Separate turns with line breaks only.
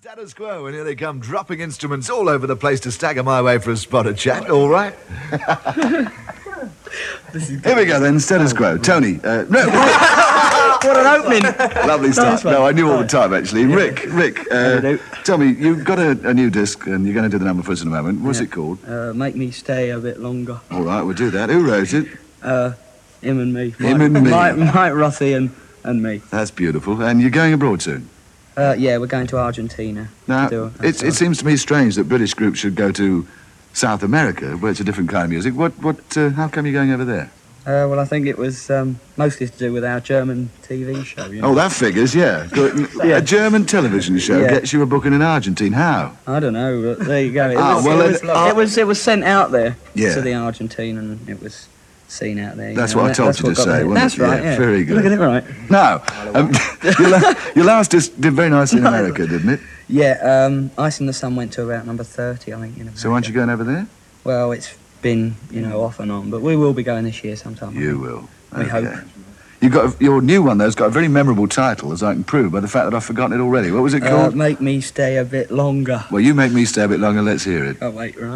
Status quo, and here they come, dropping instruments all over the place to stagger my way for a spot of chat, all right?
Here we go then, status quo. Tony, no,
What an opening!
lovely start.
one.
No, I knew all the time, actually. Rick,
do.
tell me, you've got a new disc, and you're going to do the number for us in a moment. What's it called?
Make me stay a bit longer.
All right, we'll do that. Who wrote it?
Him and me.
Him and me.
Mike Rossi and me.
That's beautiful. And you're going abroad soon?
Yeah, we're going to Argentina.
Now,
to do
it seems to me strange that British groups should go to South America, where it's a different kind of music. How come you're going over there?
Well, I think it was mostly to do with our German TV show. You know?
Oh, that figures, yeah. A German television show
Yeah.
gets you a booking in Argentina. How?
I don't know, but there you go.
Well,
It was sent out there
Yeah.
to the Argentine, and it was seen out there.
That's
know,
what I
and
told
that's
you to
what got
say,
me.
wasn't
That's
it?
right.
Yeah,
Yeah,
very good.
Look at it, right?
Now, your last disc did very nicely in America, didn't it?
Yeah, Ice in the Sun went to about number 30, I think.
So aren't you going over there?
Well, it's been, off and on, but we will be going this year sometime. I
You
think.
will.
We hope.
Your new one, though, has got a very memorable title, as I can prove by the fact that I've forgotten it already. What was it called?
Make me stay a bit longer.
Well, you make me stay a bit longer. Let's hear it.
Oh, wait, right.